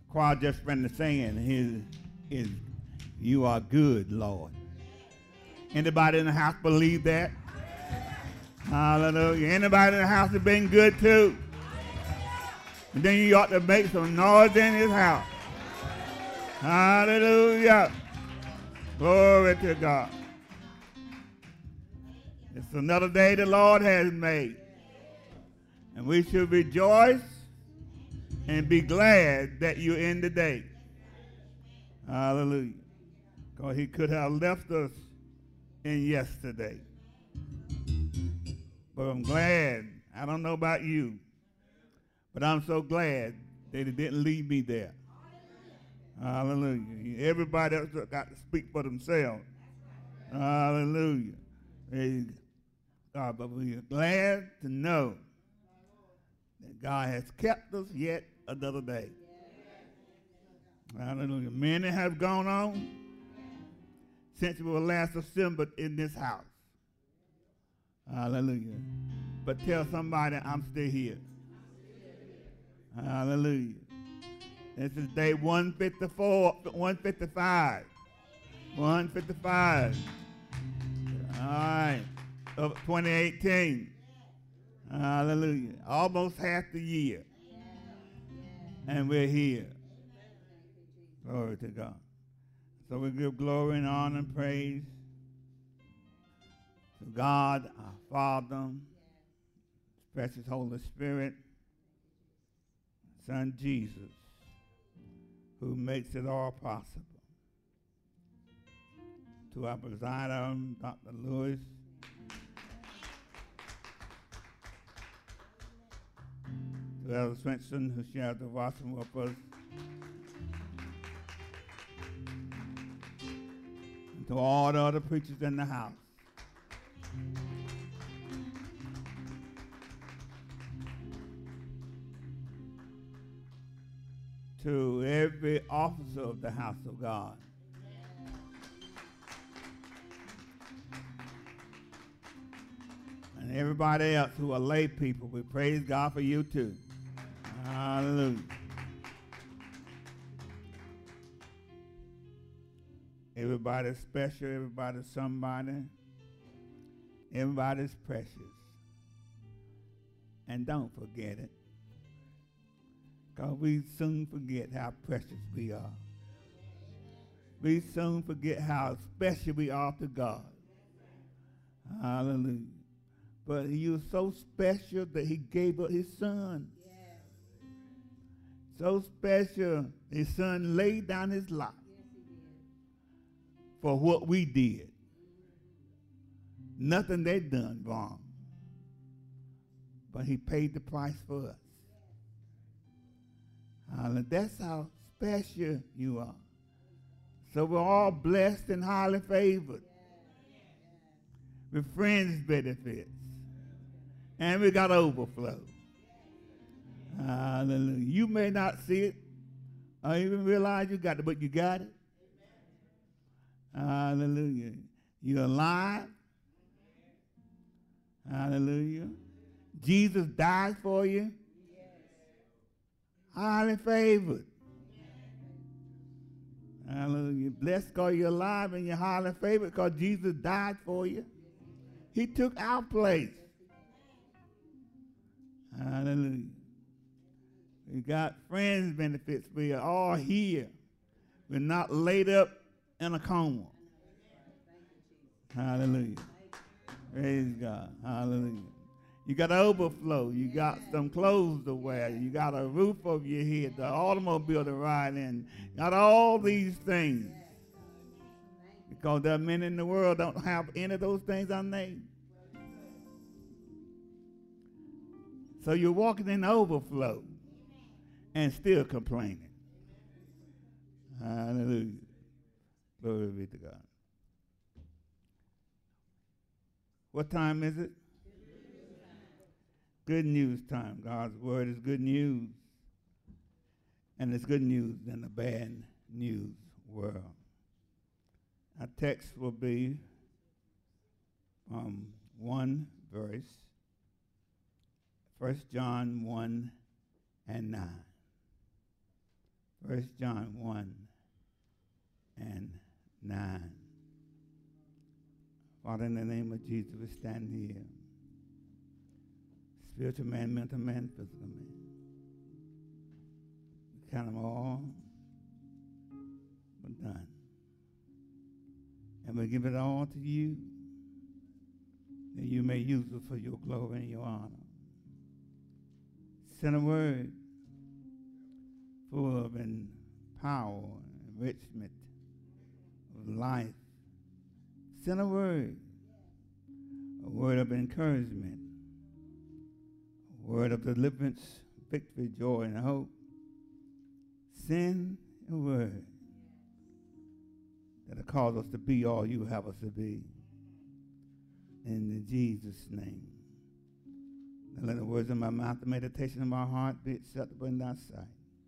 choir just finished singing, is you are good, Lord. Anybody in the house believe that? Hallelujah. Anybody in the house has been good too? And then you ought to make some noise in his house. Hallelujah. Glory to God. It's another day the Lord has made. And we should rejoice and be glad that you're in the day. Hallelujah. Because he could have left us in yesterday. But I'm glad. I don't know about you, but I'm so glad that he didn't leave me there. Hallelujah. Everybody else got to speak for themselves. Hallelujah. Praise God. But we're glad to know that God has kept us yet another day. Hallelujah. Many have gone on since we were last assembled in this house. Hallelujah. But tell somebody I'm still here. Hallelujah. This is day 154, 155. 155. All right. Of 2018. Hallelujah. Almost half the year. And we're here. Glory to God. So we give glory and honor and praise to God, our Father, precious Holy Spirit, Son Jesus, who makes it all possible. To our presider, Dr. Lewis, to Elder Swenson, who shares the watching with us, and to all the other preachers in the house. To every officer of the house of God. And everybody else who are lay people, we praise God for you too. Hallelujah. Everybody's special, everybody's somebody. Everybody's precious. And don't forget it. Because we soon forget how precious we are. We soon forget how special we are to God. Hallelujah. But he was so special that he gave up his son. So special, his son laid down his life for what we did. Nothing they done wrong. But he paid the price for us. That's how special you are. So we're all blessed and highly favored. With friends benefits. And we got overflow. Hallelujah. You may not see it or even realize you got it, but you got it. Hallelujah. You're alive. Hallelujah. Jesus died for you. Highly favored. Hallelujah. Blessed because you're alive and you're highly favored because Jesus died for you. He took our place. Hallelujah. We got friends benefits. We are all here. We're not laid up in a coma. Hallelujah. Praise God. Hallelujah. You got overflow. You got some clothes to wear. You got a roof over your head, the automobile to ride in. You got all these things. Because there are many in the world don't have any of those things I named. So you're walking in overflow and still complaining. Hallelujah. Glory be to God. What time is it? Good news time. God's word is good news. And it's good news in a bad news world. Our text will be from one verse, 1 John 1 and 9. 1 John 1 and 9. Father, in the name of Jesus, we stand here. Spiritual man, mental man, physical man. We count them all, but done. And we give it all to you, that you may use it for your glory and your honor. Send a word full of power, enrichment of life. Send a word of encouragement, a word of deliverance, victory, joy, and hope. Send a word that'll cause us to be all you have us to be. In Jesus' name. And let the words of my mouth, the meditation of my heart be acceptable in thy sight.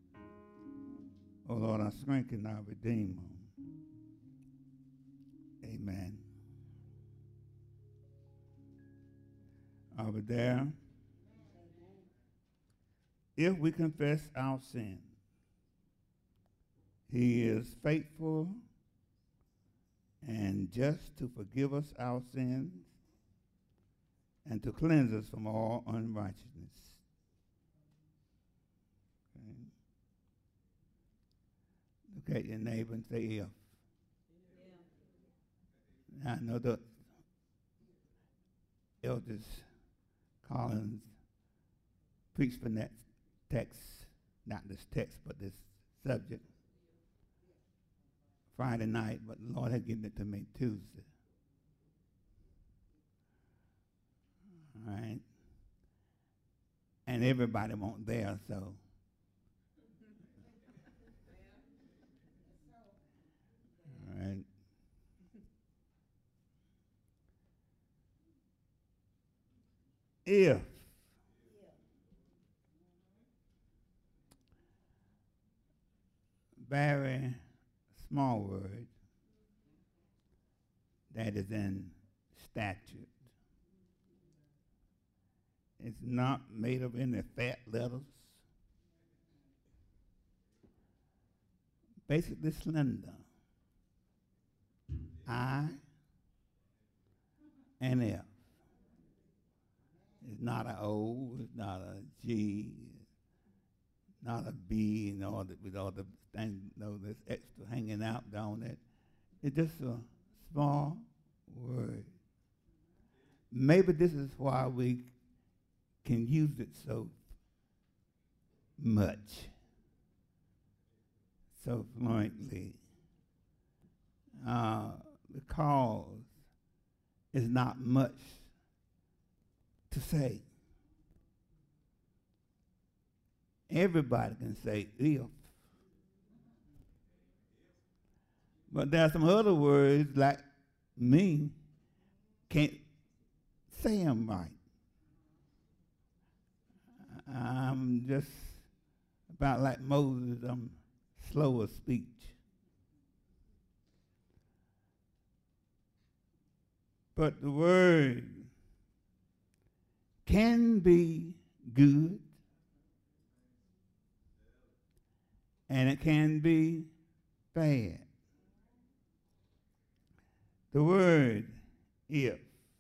O Lord, our strength and our Redeemer. Amen. Are we there? If we confess our sin, he is faithful and just to forgive us our sins and to cleanse us from all unrighteousness. Okay. Look at your neighbor and say, if. Yeah. Now, I know the Elders Collins preached from that text, not this text, but this subject, Friday night, but the Lord had given it to me Tuesday. All right. And everybody won't there, so. All right. If very small word that is in statute. It's not made of any fat letters. Basically slender. I and F. It's not an O, it's not a G, not a B, and all the, with all the things, this extra hanging out down it. It's just a small word. Maybe this is why we can use it so much, so fluently, because it's not much to say. Everybody can say if. But there are some other words like me can't say them right. I'm just about like Moses, I'm slow of speech. But the word can be good and it can be bad. The word if,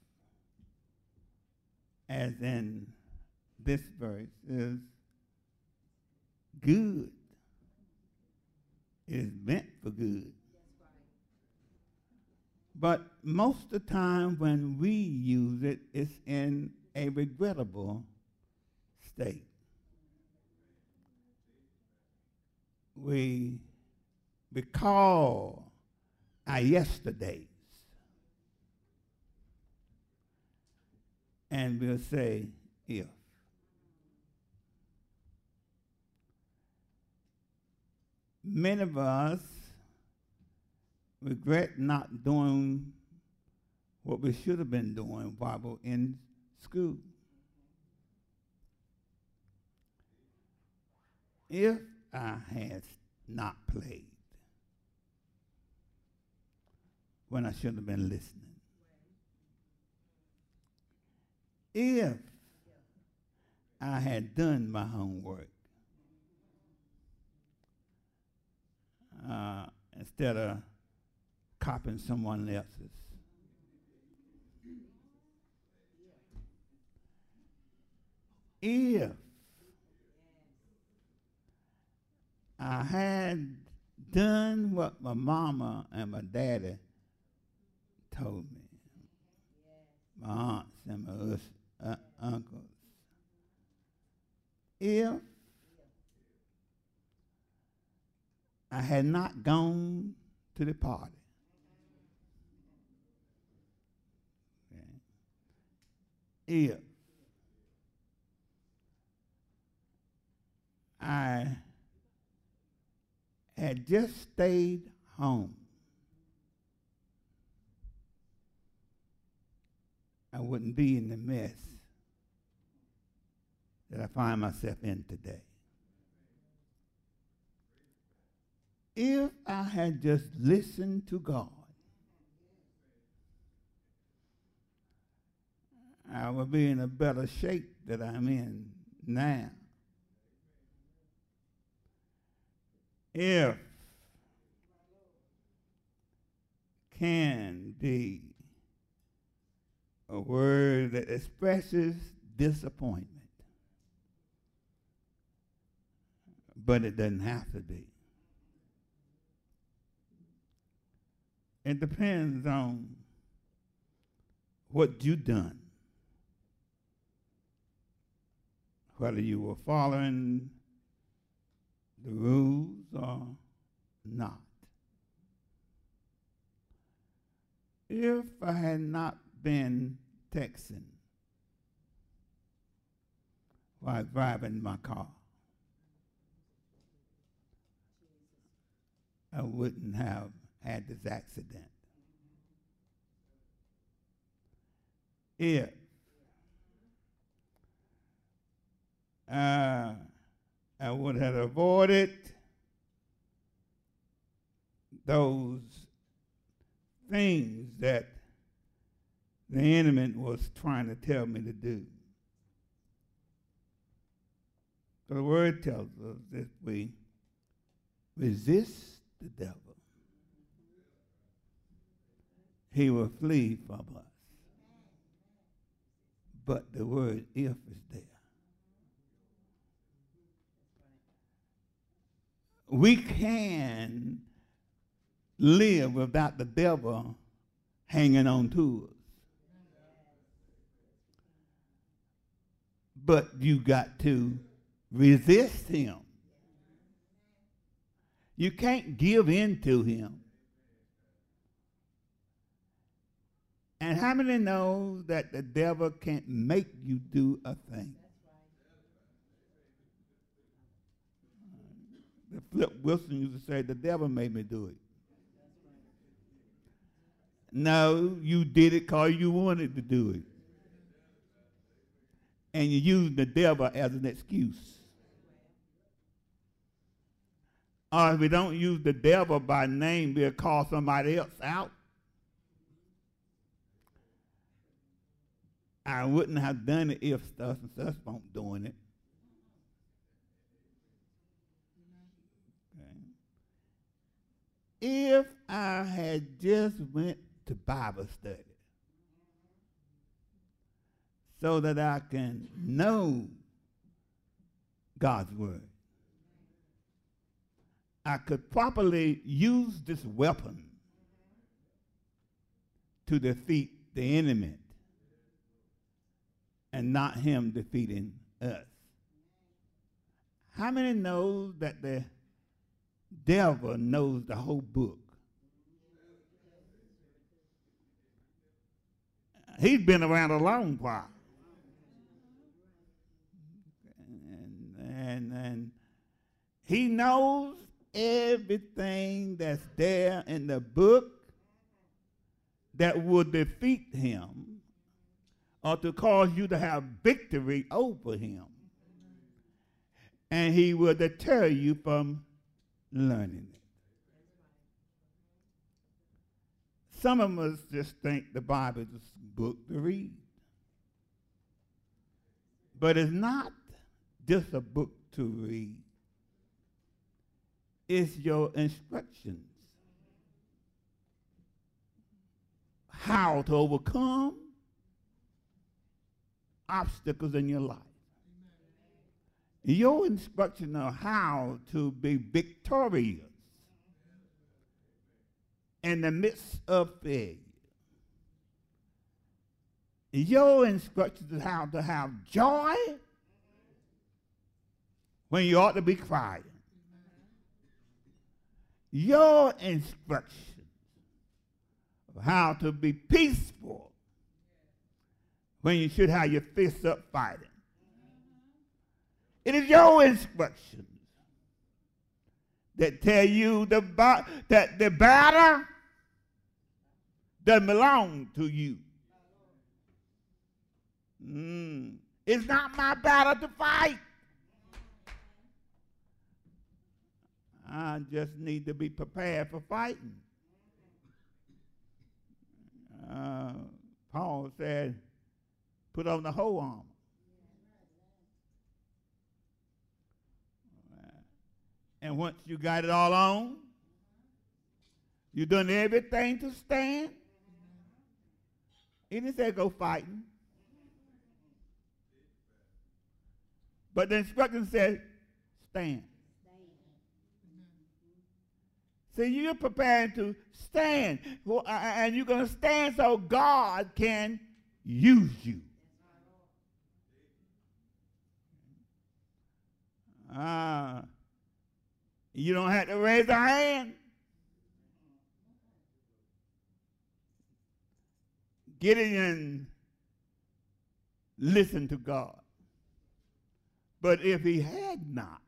as in this verse, is good. It is meant for good. But most of the time when we use it, it's in a regrettable state. We recall our yesterdays and we'll say if. Many of us regret not doing what we should have been doing while we were in school. If I had not played when I should have been listening. If I had done my homework. instead of copying someone else's. If I had done what my mama and my daddy told me, my aunts and my uncles, if I had not gone to the party, if I had just stayed home, I wouldn't be in the mess that I find myself in today. If I had just listened to God, I would be in a better shape that I'm in now. If can be a word that expresses disappointment, but it doesn't have to be. It depends on what you've done, whether you were following the rules or not. If I had not been texting while driving my car, I wouldn't have had this accident. If I would have avoided those things that the enemy was trying to tell me to do. So the word tells us that we resist the devil, he will flee from us. But the word if is there. We can live without the devil hanging on to us. But you got to resist him. You can't give in to him. And how many know that the devil can't make you do a thing? The Flip Wilson used to say, the devil made me do it. No, you did it because you wanted to do it. And you used the devil as an excuse. Or if we don't use the devil by name, we'll call somebody else out. I wouldn't have done it if such and such weren't doing it. Okay. If I had just went to Bible study so that I can know God's word, I could properly use this weapon to defeat the enemy and not him defeating us. How many know that the devil knows the whole book? He's been around a long while. And he knows everything that's there in the book that will defeat him or to cause you to have victory over him. And he will deter you from learning it. Some of us just think the Bible is a book to read. But it's not just a book to read. It's your instructions. How to overcome obstacles in your life. Your instruction on how to be victorious in the midst of failure. Your instructions on how to have joy when you ought to be crying. Your instructions of how to be peaceful when you should have your fists up fighting. It is your instructions that tell you that the battle doesn't belong to you. It's not my battle to fight. I just need to be prepared for fighting. Paul said, put on the whole armor. And once you got it all on, you done everything to stand. He didn't say go fighting. But the instruction said, stand. So you're preparing to stand. And you're going to stand so God can use you. You don't have to raise a hand. Get in and listen to God. But if he had not,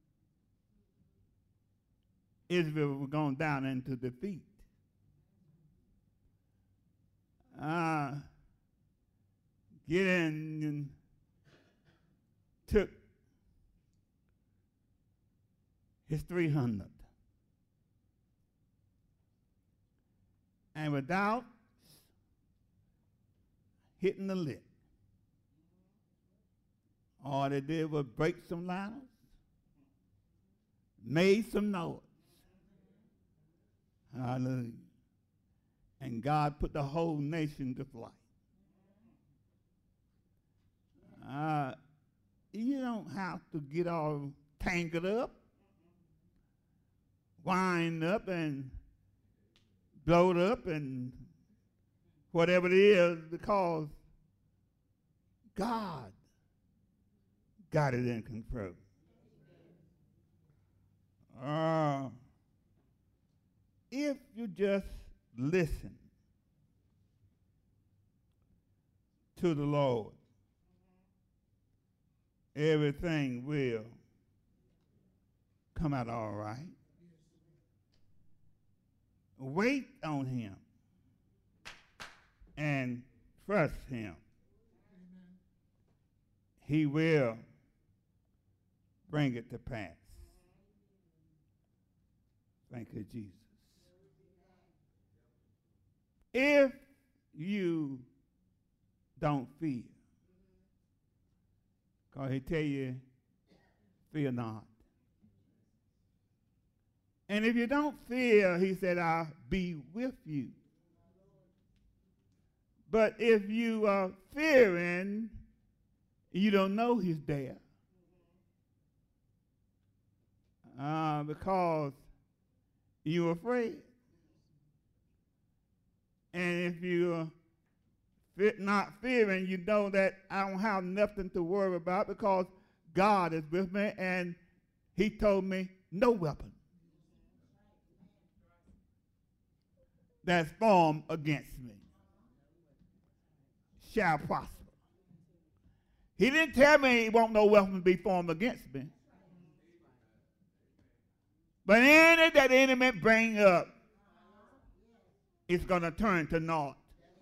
Israel was gone down into defeat. Gideon took his 300 and without hitting the lick, all they did was break some ladders, made some noise. Hallelujah. And God put the whole nation to flight. You don't have to get all tangled up, wind up, and blowed up, and whatever it is, because God got it in control. If you just listen to the Lord, everything will come out all right. Wait on him and trust him. He will bring it to pass. Thank you, Jesus. If you don't fear, because he tell you, fear not. And if you don't fear, he said, I'll be with you. But if you are fearing, you don't know he's there. Because you're afraid. And if you're not fearing, you know that I don't have nothing to worry about because God is with me and he told me no weapon that's formed against me shall prosper. He didn't tell me he won't no weapon be formed against me. But any that the enemy bring up, it's going to turn to naught.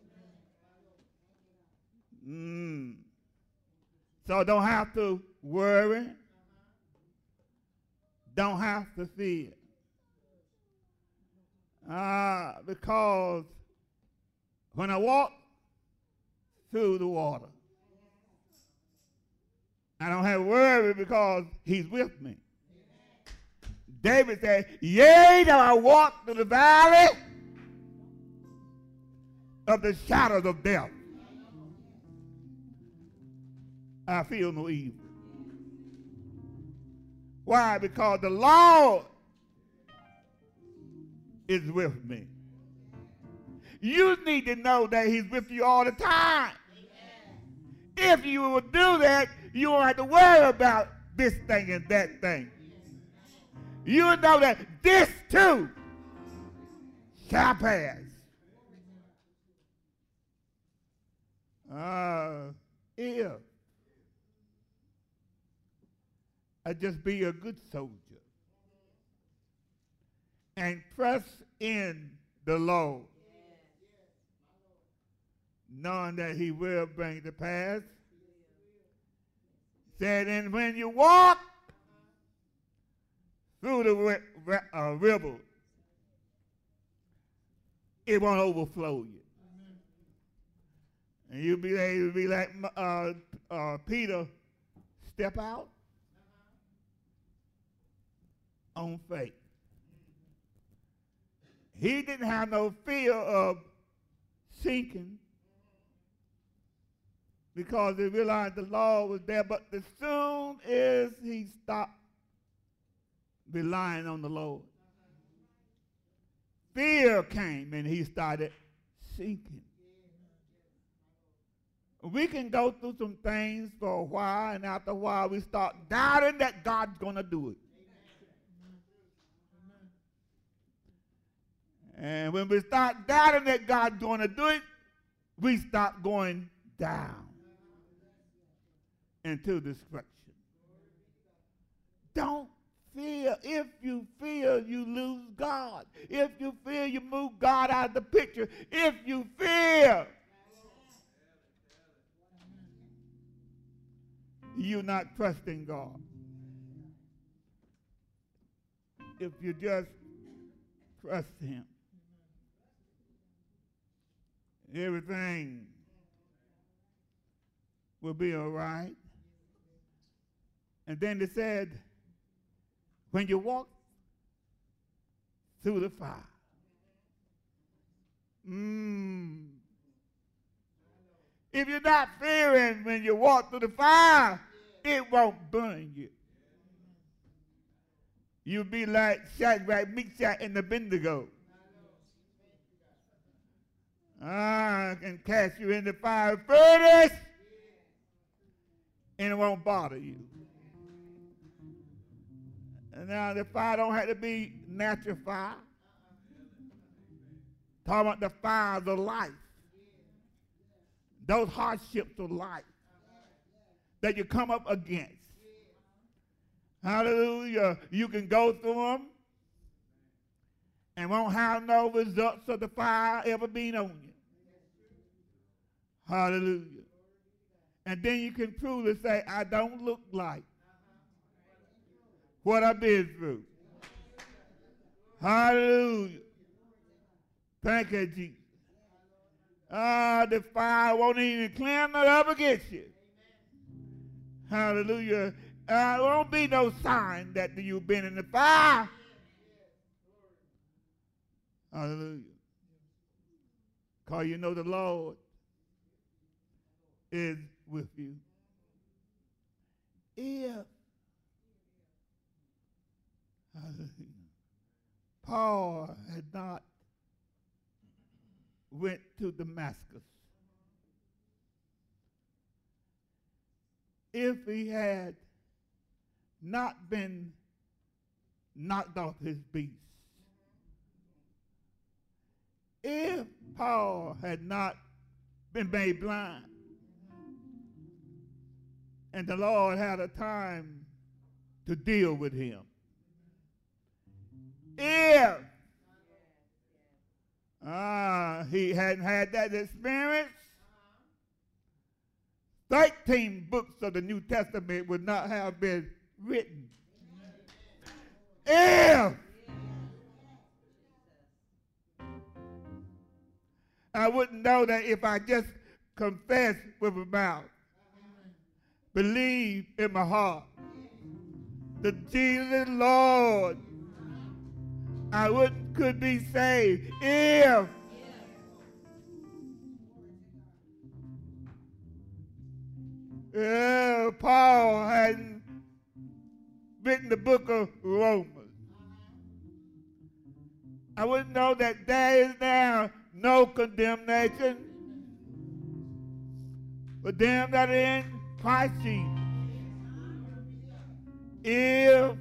So don't have to worry. Don't have to fear. Because when I walk through the water, I don't have to worry because he's with me. David said, yea, though I walk through the valley of the shadows of death, I feel no evil. Why? Because the Lord is with me. You need to know that he's with you all the time. If you will do that, you won't have to worry about this thing and that thing. You know that this too shall pass. If I just be a good soldier and press in the Lord, knowing that he will bring to pass. Said, and when you walk through the river, it won't overflow you. And you'll be able to be like Peter, step out on faith. He didn't have no fear of sinking because he realized the Lord was there. But as soon as he stopped relying on the Lord, fear came and he started sinking. We can go through some things for a while, and after a while we start doubting that God's going to do it. And when we start doubting that God's going to do it, we start going down into destruction. Don't fear. If you fear, you lose God. If you fear, you move God out of the picture. If you fear, you're not trusting God. If you just trust him, everything will be all right. And then they said, when you walk through the fire, if you're not fearing when you walk through the fire, it won't burn you. You'll be like Shadrach, Meshach, and Abednego. I can cast you in the fire furnace, and it won't bother you. And now the fire don't have to be natural fire. Talking about the fires of life. Those hardships of life that you come up against. Hallelujah. You can go through them and won't have no results of the fire ever being on you. Hallelujah. And then you can truly say, I don't look like what I've been through. Hallelujah. Thank you, Jesus. The fire won't even climb it up against you. Hallelujah. There won't be no sign that you've been in the fire. Hallelujah. Because you know the Lord is with you. If Paul had not went to Damascus, if he had not been knocked off his beast, if Paul had not been made blind, and the Lord had a time to deal with him, if he hadn't had that experience, 13 books of the New Testament would not have been written. If I wouldn't know that if I just confess with my mouth, believe in my heart that Jesus is Lord, I wouldn't could be saved if Paul hadn't written the book of Romans. I wouldn't know that there is now no condemnation for them that are in Christ Jesus. If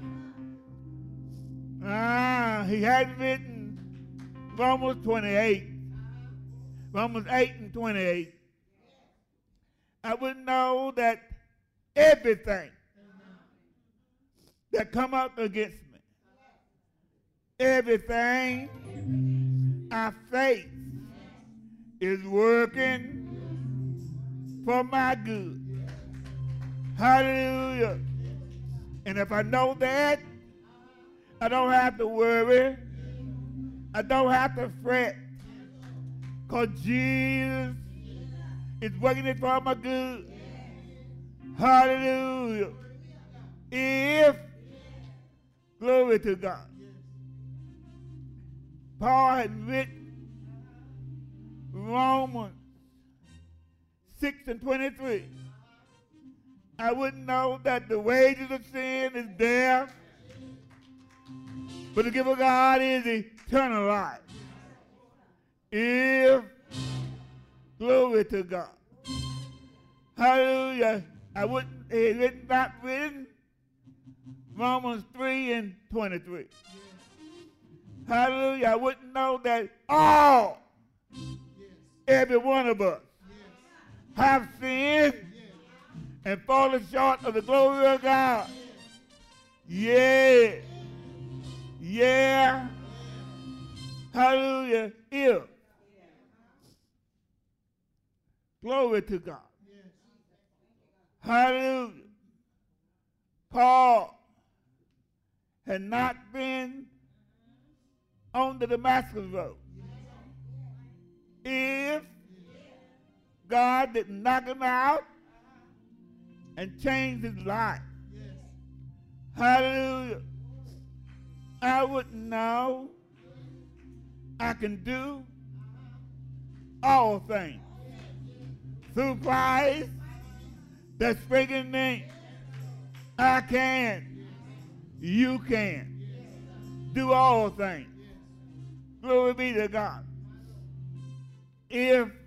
he hadn't written Romans 28, Romans 8 and 28, I would know that everything that come up against me, everything I face is working for my good. Hallelujah. And if I know that, I don't have to worry. I don't have to fret. Because Jesus is working it for my good. Hallelujah. If, glory to God, Paul had written Romans 6 and 23, I wouldn't know that the wages of sin is death, but the gift of God is eternal life. If, glory to God, hallelujah, I wouldn't, it is not written Romans 3 and 23. Hallelujah, I wouldn't know that all, every one of us, have sinned and fallen short of the glory of God. Yeah. Yeah. Hallelujah. If. Glory to God. Hallelujah. Paul had not been on the Damascus road. If God didn't knock him out and change his life. Hallelujah. I wouldn't know I can do all things through Christ that strengthens me. I can. You can. Do all things. Glory be to God. If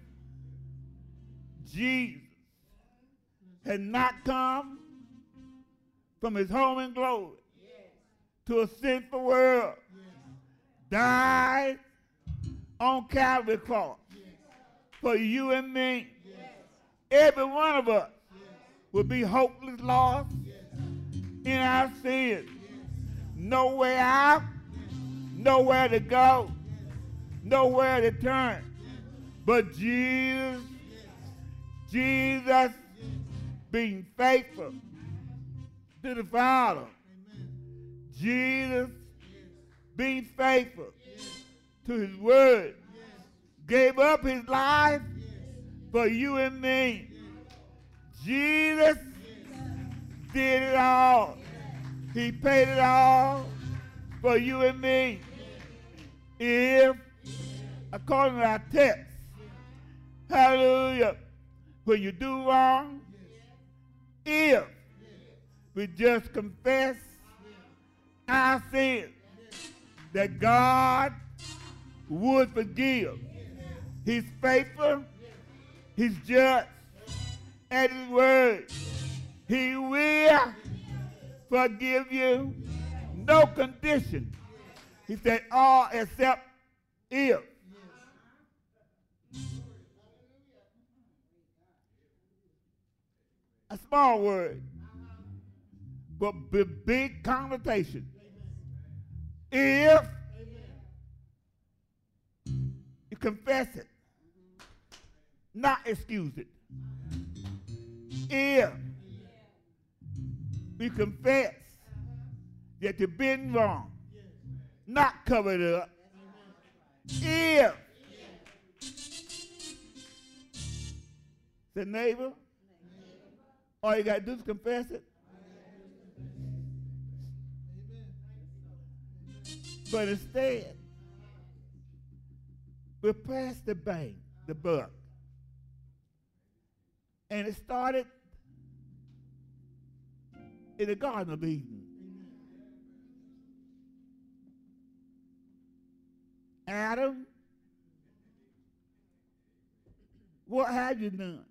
Jesus had not come from his home in glory to a sinful world, died on Calvary cross for you and me, every one of us would be hopeless lost in our sins. Nowhere out, nowhere to go, nowhere to turn. But Jesus being faithful to the Father. Jesus being faithful to his word. Gave up his life for you and me. Jesus did it all. He paid it all for you and me. If, according to our text, hallelujah, when you do wrong, if we just confess our sins, that God would forgive. He's faithful. He's just. At his word, he will forgive you. No condition. He said all except if. A small word, but big connotation. If you confess it, not excuse it. If you confess that you've been wrong, not cover it up. If the neighbor, all you got to do is confess it. But instead, we passed the buck. And it started in the Garden of Eden. Adam, what have you done?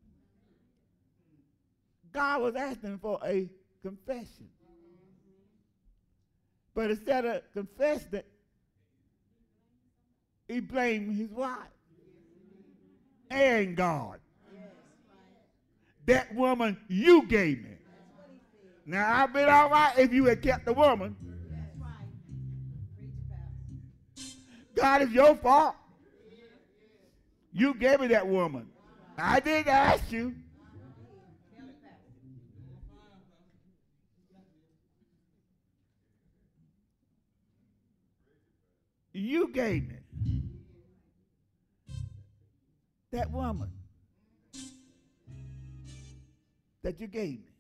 God was asking for a confession. But instead of confessing it, he blamed his wife and God. That woman you gave me. Now, I've been all right if you had kept the woman. God, it's your fault. You gave me that woman. I didn't ask you. You gave me that woman that you gave me.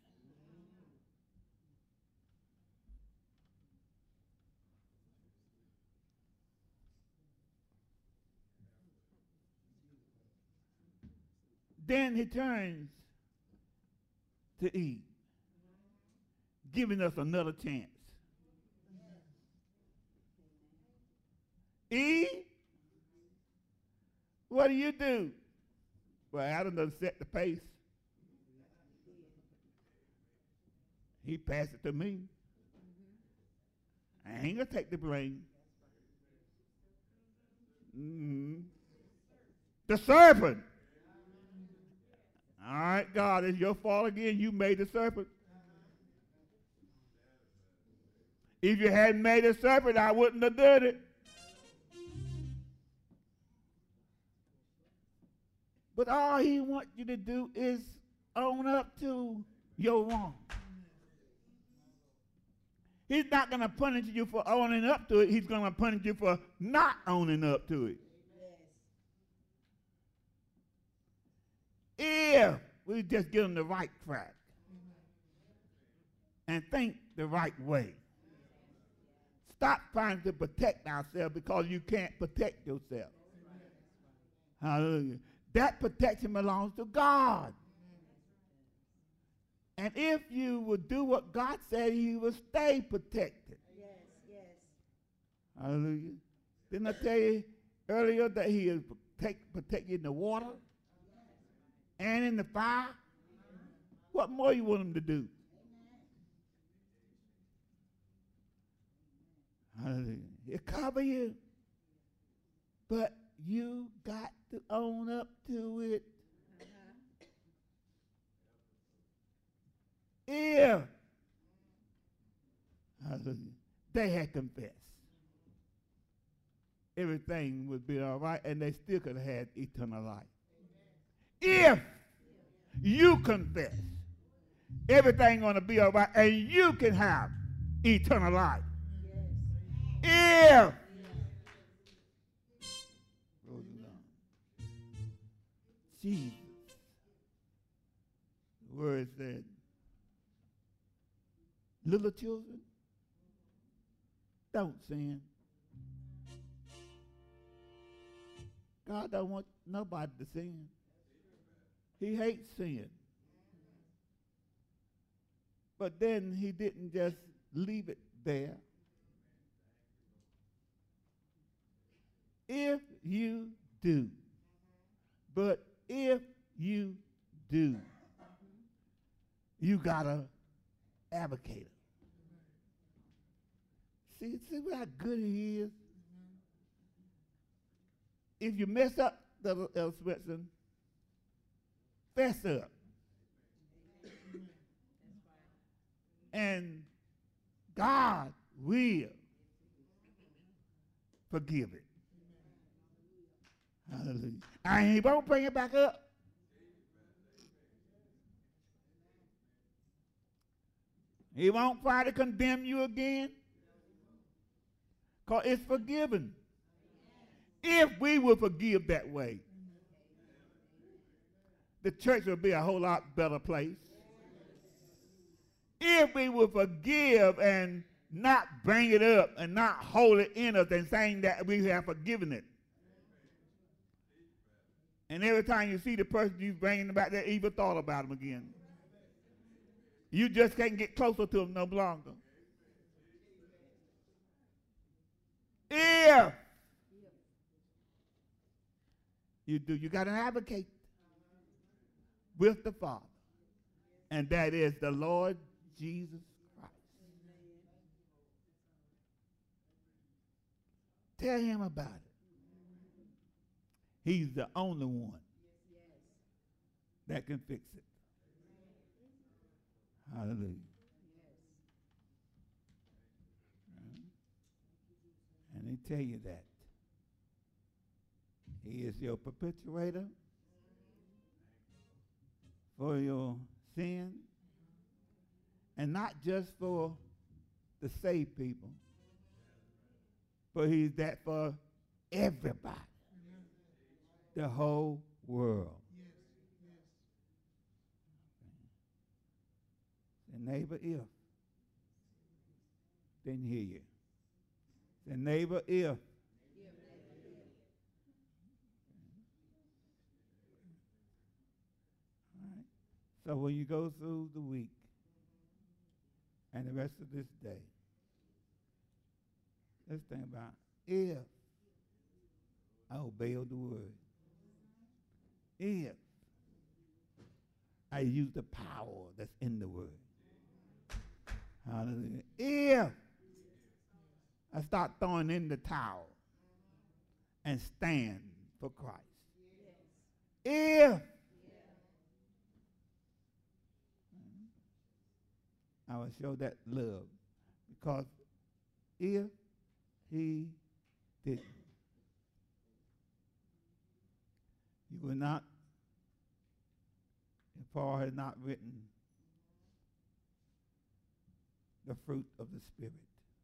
Then he turns to Eve, giving us another chance. Eve, what do? Well, Adam done set the pace. He passed it to me. I ain't going to take the blame. The serpent. All right, God, it's your fault again. You made the serpent. If you hadn't made the serpent, I wouldn't have done it. But all he wants you to do is own up to your wrong. He's not going to punish you for owning up to it. He's going to punish you for not owning up to it. If we just get on the right track and think the right way. Stop trying to protect ourselves because you can't protect yourself. Hallelujah. That protection belongs to God. And if you would do what God said, you will stay protected. Yes. Hallelujah. Didn't I tell you earlier that he is protect you in the water and in the fire? What more you want him to do? Hallelujah. He'll cover you. But you got to own up to it. If they had confessed, everything would be all right, and they still could have had eternal life. If you confess, everything going to be all right, and you can have eternal life. If Jesus, the word said, little children, don't sin. God don't want nobody to sin. He hates sin. But then he didn't just leave it there. If you do, but if you do, you got to advocate it. See how good he is? If you mess up, L. Swetson, fess up. And God will forgive it. Hallelujah. And he won't bring it back up. He won't try to condemn you again. Because it's forgiven. If we will forgive that way, the church will be a whole lot better place. If we will forgive and not bring it up and not hold it in us and saying that we have forgiven it. And every time you see the person, you bringing back that evil thought about them again. You just can't get closer to them no longer. If you do, you got an advocate with the Father, and that is the Lord Jesus Christ. Tell him about it. He's the only one that can fix it. Hallelujah. And they tell you that. He is your perpetuator for your sin, and not just for the saved people, but he's that for everybody, the whole world. The neighbor, if didn't hear you. The neighbor, if. So when you go through the week and the rest of this day, let's think about if I obey the word, if I use the power that's in the word, hallelujah, if I start throwing in the towel and stand for Christ, if I will show that love, because if he didn't, you will not, if Paul had not written the fruit of the Spirit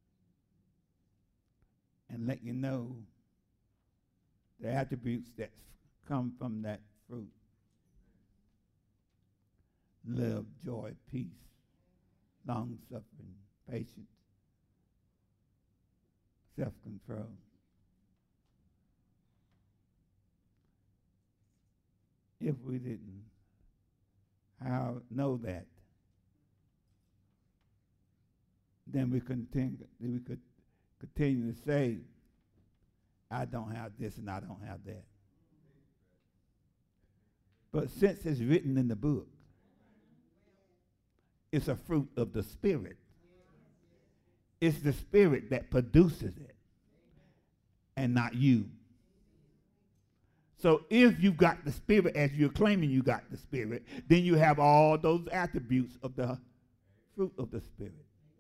and let you know the attributes that come from that fruit: love, joy, peace, long-suffering, patience, self-control. If we didn't know that, then we could continue to say, I don't have this and I don't have that. But since it's written in the book, it's a fruit of the Spirit. It's the Spirit that produces it, and not you. So if you've got the Spirit as you're claiming you got the Spirit, then you have all those attributes of the fruit of the Spirit.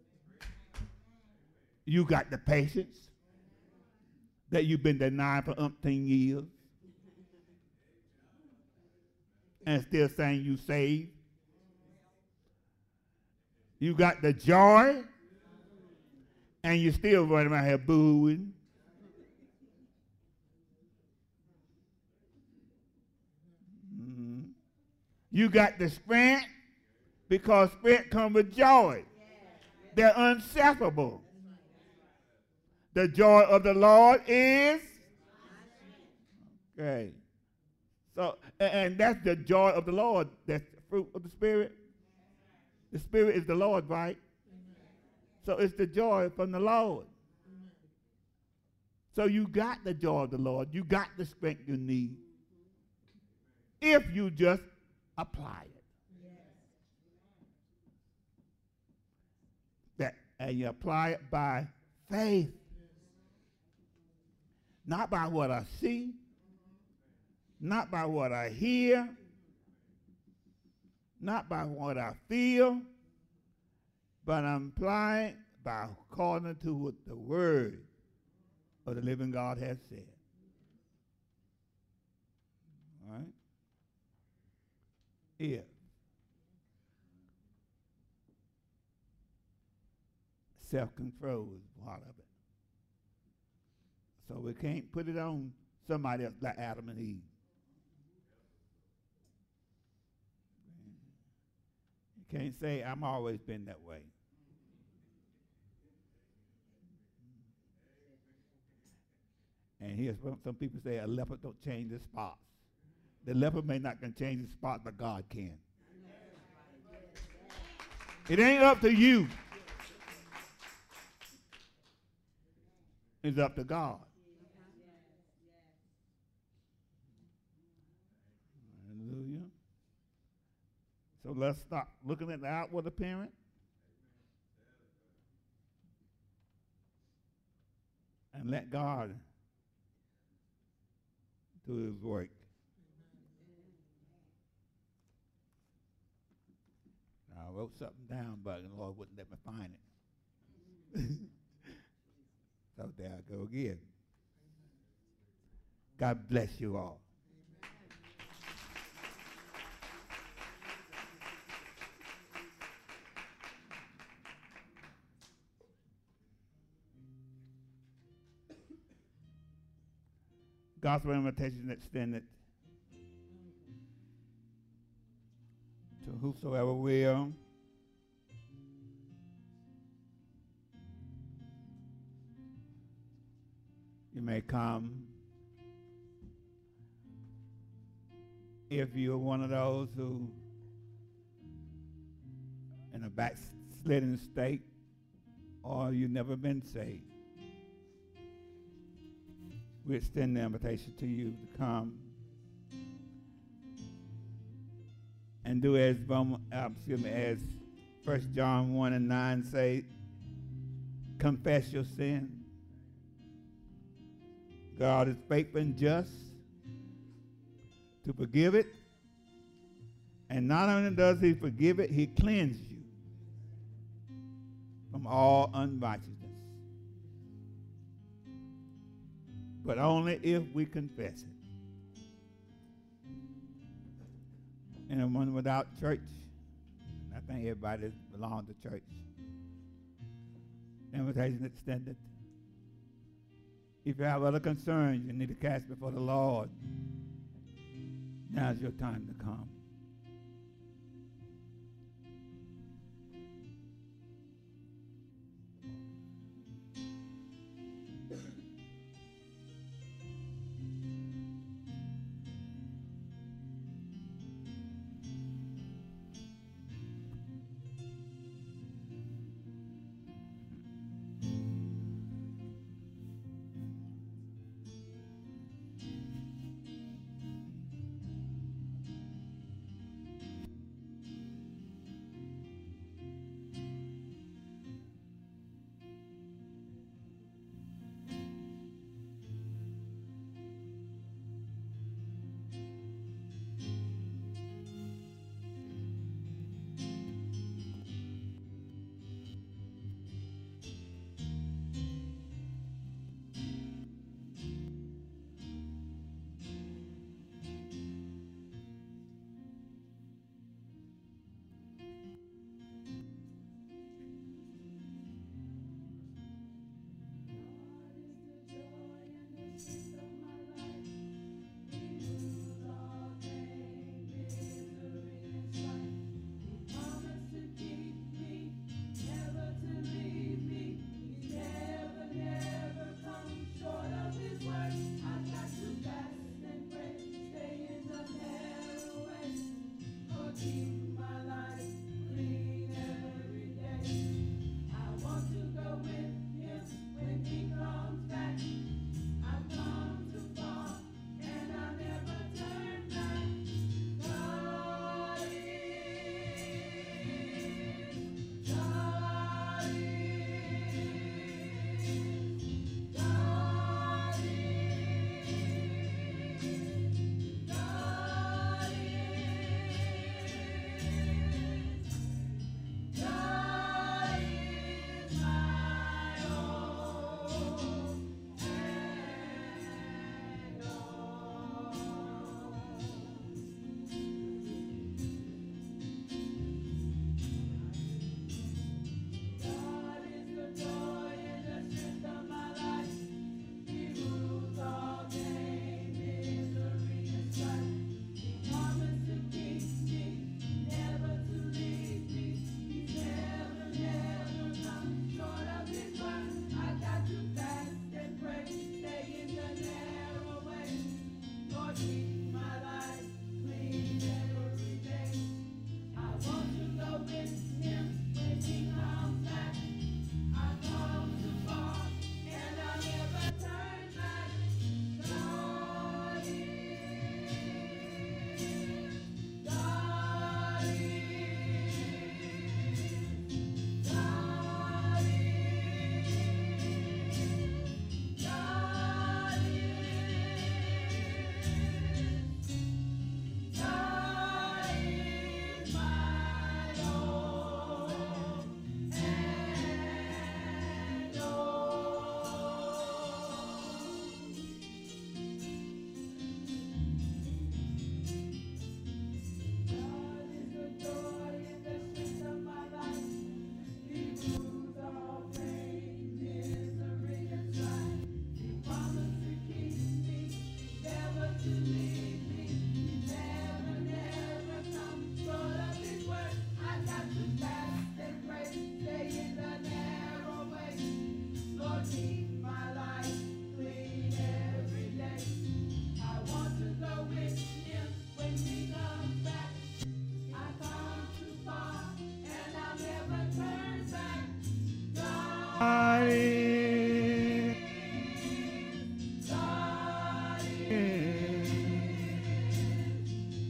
You got the patience that you've been denying for umpteen years and still saying you saved. You got the joy, and you're still running around here booing. Mm-hmm. You got the strength, because strength comes with joy. They're inseparable. The joy of the Lord is okay. So, and that's the joy of the Lord. That's the fruit of the Spirit. The Spirit is the Lord, right? So it's the joy from the Lord. So you got the joy of the Lord. You got the strength you need if you just apply it. And you apply it by faith. Not by what I see, not by what I hear, not by what I feel, but I'm applying by according to what the word of the living God has said. All right? If self-control is part of it. So we can't put it on somebody else like Adam and Eve. You can't say, I've always been that way. And here's what some people say, a leopard don't change the spots. The leopard may not can change the spot, but God can. It ain't up to you. It's up to God. Hallelujah. So let's stop looking at the outward appearance. And let God do his work. I wrote something down, but the Lord wouldn't let me find it. So there I go again. God bless you all. Gospel invitation extended to whosoever will. You may come if you're one of those who in a backslidden state or you've never been saved. We extend the invitation to you to come and do as 1 John 1:9 say, confess your sin. God is faithful and just to forgive it. And not only does he forgive it, he cleanses you from all unrighteousness. But only if we confess it. Anyone without church, I think everybody belongs to church. Invitation extended. If you have other concerns you need to cast before the Lord, now's your time to come.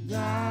God.